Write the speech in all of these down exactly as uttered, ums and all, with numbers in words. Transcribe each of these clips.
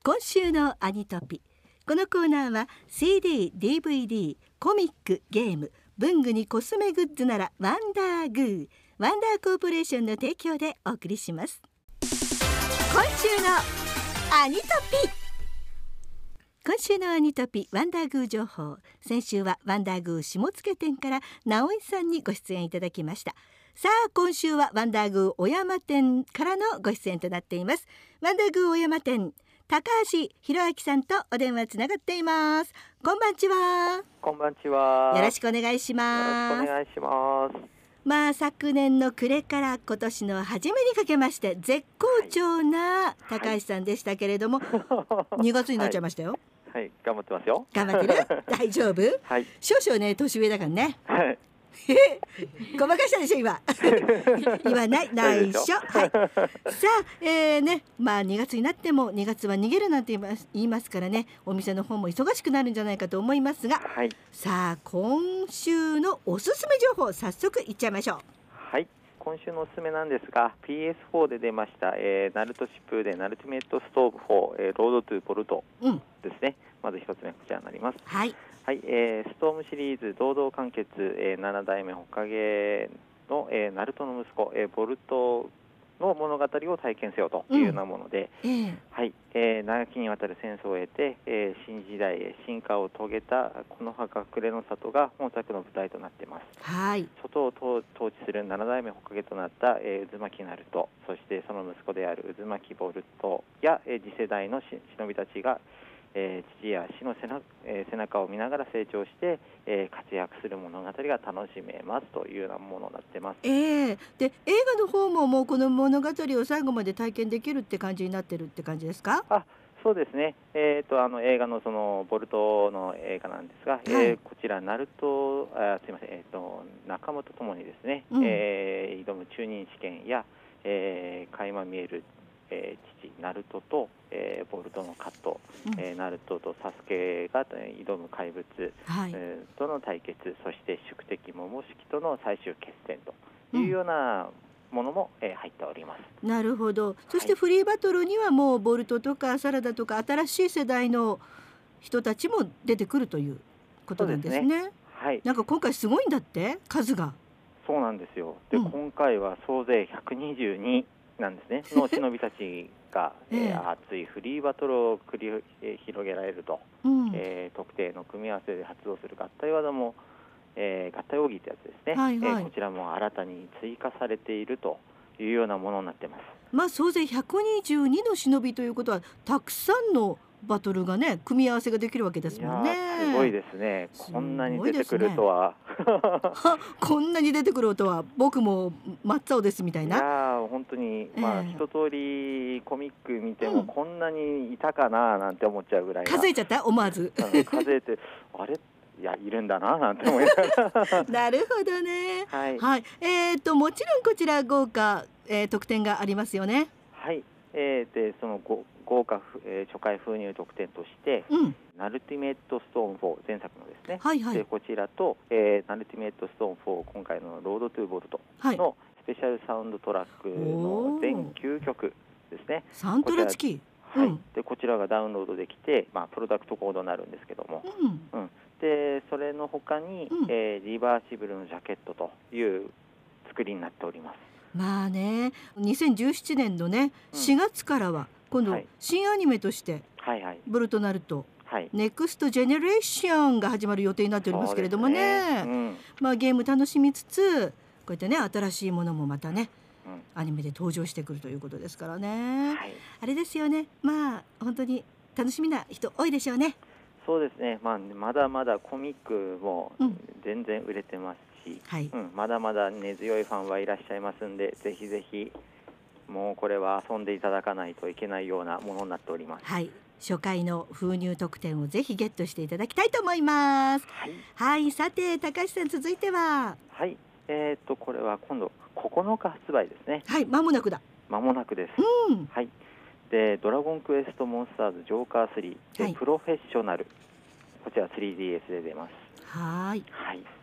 今週のアニトピ。このコーナーは シーディー、ディーブイディー、コミック、ゲーム、文具にコスメグッズならワンダーグー、ワンダーコーポレーションの提供でお送りします。今週のアニトピ。今週のアニトピワンダーグー情報。先週はワンダーグー下野店から直井さんにご出演いただきました。さあ今週はワンダーグー小山店からのご出演となっています。ワンダーグー小山店、高橋博明さんとお電話つながっています。こんばんちは。 こんばんちは。 よろしくお願いします。 よろしくお願いします。 まあ昨年の暮れから今年の初めにかけまして絶好調な高橋さんでしたけれども、はい、にがつになっちゃいましたよ。 はい、はい、頑張ってますよ。 頑張ってる大丈夫、はい、少々ね年上だからね。はいごまかしたでしょ今言わない内緒、はい、さあ、えーねまあ、にがつになってもにがつは逃げるなんて言います、言いますからね、お店の方も忙しくなるんじゃないかと思いますが、はい、さあ今週のおすすめ情報早速いっちゃいましょう。 はい、今週のおすすめなんですが ピーエスフォー で出ました、えー、ナルト疾風でナルティメットストーブフォー、えー、ロードトゥーボルトですね、うん、まず一つ目こちらになります。はい、はい、えー、ストームシリーズ堂々完結、えー、なな代目ホカゲの、えー、ナルトの息子、えー、ボルトの物語を体験せよというようなもので、うん、えーはいえー、長きにわたる戦争を経て、えー、新時代へ進化を遂げたこの葉隠れの里が本作の舞台となっています。はい、外を統治するなな代目ホカゲとなった、えー、渦巻きナルト、そしてその息子である渦巻きボルトや、えー、次世代の忍びたちがえー、父や死の背中、えー、背中を見ながら成長して、えー、活躍する物語が楽しめますというようなものになってます。 えー、で映画の方ももうこの物語を最後まで体験できるって感じになってるって感じですか？ あ、そうですね、えー、とあの映画のそのボルトの映画なんですが、はい、えー、こちらナルトあすいません、えー、と仲間とともにですね、うん、えー、挑む中忍試験や、えー、垣間見えるえー、父ナルトと、えー、ボルトの葛藤、うんえー、ナルトとサスケが、えー、挑む怪物、はいえー、との対決、そして宿敵桃式との最終決戦というようなものも、うんえー、入っております。 なるほど。そしてフリーバトルにはもうボルトとかサラダとか新しい世代の人たちも出てくるということなんですね。そうですね、はい、なんか今回すごいんだって数が。 そうなんですよ。で、うん、今回は総勢ひゃくにじゅうになんですねの忍びたちが、えー、熱いフリーバトルを繰り、えー、広げられると、うんえー、特定の組み合わせで発動する合体技も、えー、合体奥義ってやつですね、はいはいえー、こちらも新たに追加されているというようなものになってます。 まあ、総勢ひゃくにじゅうにの忍びということはたくさんのバトルがね組み合わせができるわけですもんね。 すごいですね。こんなに出てくるとは、 ね、こんなに出てくるとは僕も真っ青ですみたいな。 いや本当に、まあ、えー、一通りコミック見てもこんなにいたかななんて思っちゃうぐらいな、 数えちゃった思わず数えてあれいやいるんだななんて思いながらなるほどね、はいはい、えー、ともちろんこちら豪華、えー、特典がありますよね。 はい、えー、でそのご豪華、えー、初回封入特典として、うん、ナルティメットストーンフォー前作のですね、はいはい、でこちらと、えー、ナルティメットストーンフォー今回のロードトゥーボルトのスペシャルサウンドトラックの全きゅうきょくですね。 サントラ付き、 はい、うん、でこちらがダウンロードできて、まあ、プロダクトコードになるんですけども、うんうん、でそれの他に、うんえー、リバーシブルのジャケットという作りになっております。 まあね、にせんじゅうななねんのね、うん、しがつからは今度新アニメとしてボルトナルト、はい、ネクストジェネレーションが始まる予定になっておりますけれども ね, ね、うんまあ、ゲーム楽しみつつこうやってね新しいものもまたね、うん、アニメで登場してくるということですからね、はい、あれですよね、まあ本当に楽しみな人多いでしょうね。 そうですね、まあ、まだまだコミックも全然売れてますし、うんはいうん、まだまだ根強いファンはいらっしゃいますんで、ぜひぜひもうこれは遊んでいただかないといけないようなものになっております。 はい、初回の封入特典をぜひゲットしていただきたいと思います。はい、はい、さて高橋さん続いては、 はい、えー、とこれは今度ここのか発売ですね。 はい、間もなくだ。 間もなくです。うん、はい。でドラゴンクエストモンスターズジョーカースリーで、はい、プロフェッショナルこちら スリーディーエス で出ます。 はい、 はい、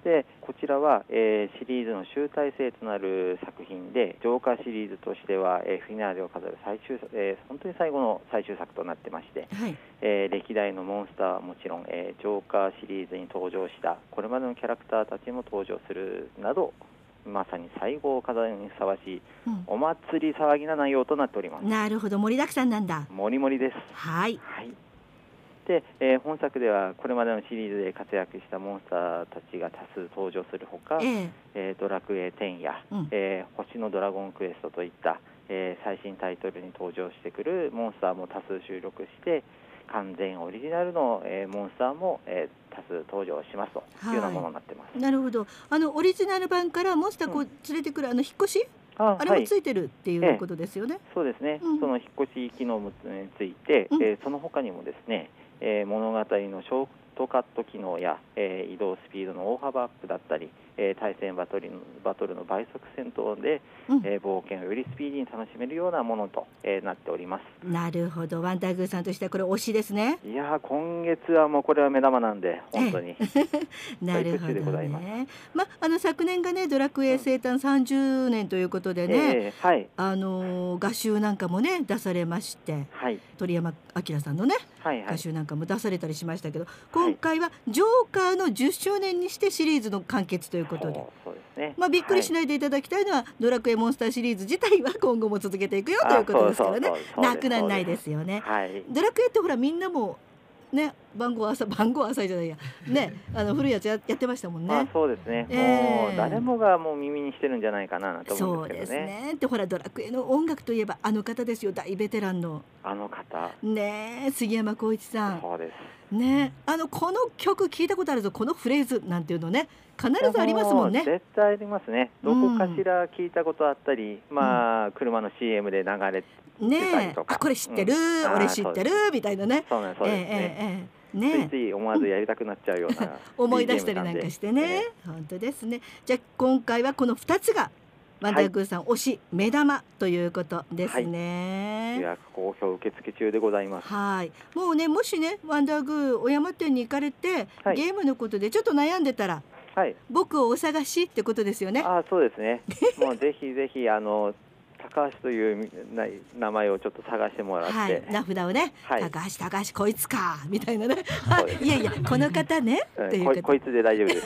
でこちらは、えー、シリーズの集大成となる作品で、ジョーカーシリーズとしては、えー、フィナーレを飾る最終、えー、本当に最後の最終作となってまして、はい、えー、歴代のモンスターはもちろん、えー、ジョーカーシリーズに登場したこれまでのキャラクターたちも登場するなど、まさに最後を飾るにふさわしい、うん、お祭り騒ぎな内容となっております。 なるほど、盛りだくさんなんだ。 盛り盛りです。 はい、 はい。で、えー、本作ではこれまでのシリーズで活躍したモンスターたちが多数登場するほか、えーえー、ドラクエテンや、うん、えー、星のドラゴンクエストといった、えー、最新タイトルに登場してくるモンスターも多数収録して、完全オリジナルの、えー、モンスターも、えー、多数登場しますというようなものになってます。 はい、なるほど。あのオリジナル版からモンスターこう連れてくる、うん、あの引っ越し、あ, あれもついてるっていうことですよね。 えー、そうですね、うん、その引っ越し機能について、うん、えー、その他にもですね、えー、物語のショートカット機能や、えー、移動スピードの大幅アップだったり、えー、対戦バトルの、バトルの倍速戦闘で、うん、えー、冒険をよりスピーディーに楽しめるようなものと、えー、なっております。 なるほど、ワンダーグーさんとしてはこれ推しですね。 いや今月はもうこれは目玉なんで本当になるほどね。ま、あの昨年がねドラクエ生誕さんじゅうねんということでね、えーはい、あの画集なんかもね出されまして、はい、鳥山明さんのね、はいはい、画集なんかも出されたりしましたけど、今回はジョーカーのじゅっしゅうねんにしてシリーズの完結ということで、そうですね、まあ、びっくりしないでいただきたいのは、はい、ドラクエモンスターシリーズ自体は今後も続けていくよということですからね、なくならないですよね。はい、ドラクエってほらみんなもね、番号朝番号朝じゃないやね、あの古いやつ や, やってましたもんね。 あ、そうですね、えー、もう誰もがもう耳にしてるんじゃないかなと思うんですけどね。 そうですね。でほらドラクエの音楽といえばあの方ですよ、大ベテランのあの方ね、杉山浩一さん。 そうですね、あのこの曲聞いたことあるぞ、このフレーズなんていうのね必ずありますもんね。 絶対ありますね。どこかしら聞いたことあったり、うん、まあ車の シーエム で流れてたりとか、 ね、あこれ知ってる、うん、俺知ってるみたいなね。 そうなんそうですね。えーえーね、ついつい思わずやりたくなっちゃうような思い出したりなんかしてね、えー、本当ですね。じゃあ今回はこのふたつがワンダーグーさん、はい、推し目玉ということですね。 はい、予約好評受付中でございます。 はい、もうね、もしねワンダーグー小山店に行かれて、はい、ゲームのことでちょっと悩んでたら、はい、僕をお探しってことですよね。 あ、そうですねもうぜひぜひあの高橋という名前をちょっと探してもらって、はい、 名札をね、はい、高橋高橋こいつかみたいなねいやいやこの方ね、 うん、っていうこ, こいつで大丈夫です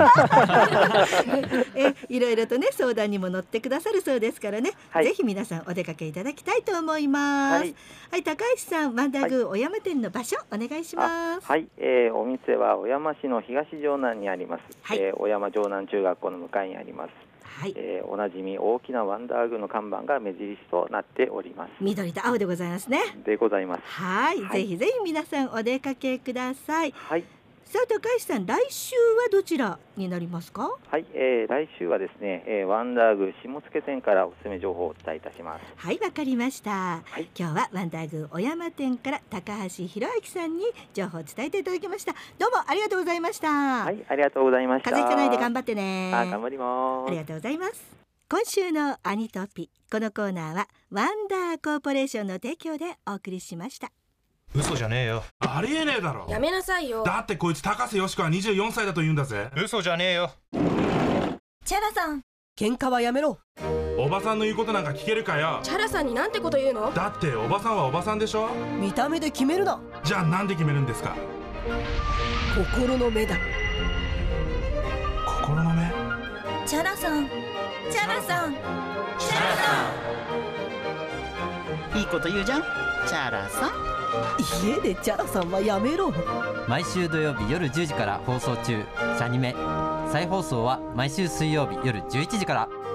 えいろいろとね相談にも乗ってくださるそうですからね、はい、ぜひ皆さんお出かけいただきたいと思います。はい、はい、高橋さん、ワンダーグー小山店の場所、はい、お願いします。 はい、えー、お店は小山市の東城南にあります、はい、えー、小山城南中学校の向かいにあります。はい、えー、おなじみ大きなワンダーグーの看板が目印となっております。 緑と青でございますね。 でございます。 はい、はい、ぜひぜひ皆さんお出かけください。はい。さあ高橋さん、来週はどちらになりますか？ はい、えー、来週はですね、えー、ワンダーグー下野店からおすすめ情報をお伝えいたします。 はい、わかりました。はい、今日はワンダーグー小山店から高橋博明さんに情報を伝えていただきました。どうもありがとうございました。 はい、ありがとうございました。 風邪ひかないで頑張ってね。 あ、頑張ります。 ありがとうございます。今週のアニトピ、このコーナーはワンダーコーポレーションの提供でお送りしました。 嘘じゃねえよ。 ありえねえだろ。 やめなさいよ。 だってこいつ高瀬よしこはにじゅうよんさいだと言うんだぜ。 嘘じゃねえよ。 チャラさん、 喧嘩はやめろ。 おばさんの言うことなんか聞けるかよ。 チャラさんになんてこと言うの？ だっておばさんはおばさんでしょ。 見た目で決めるな。 じゃあなんで決めるんですか？ 心の目だ。 心の目。 チャラさん、チャラさん、チャラさん。いいこと言うじゃん、チャラさん。 家でチャラさんはやめろ。 毎週土曜日夜じゅうじから放送中、シャニメ。再放送は毎週水曜日夜じゅういちじから。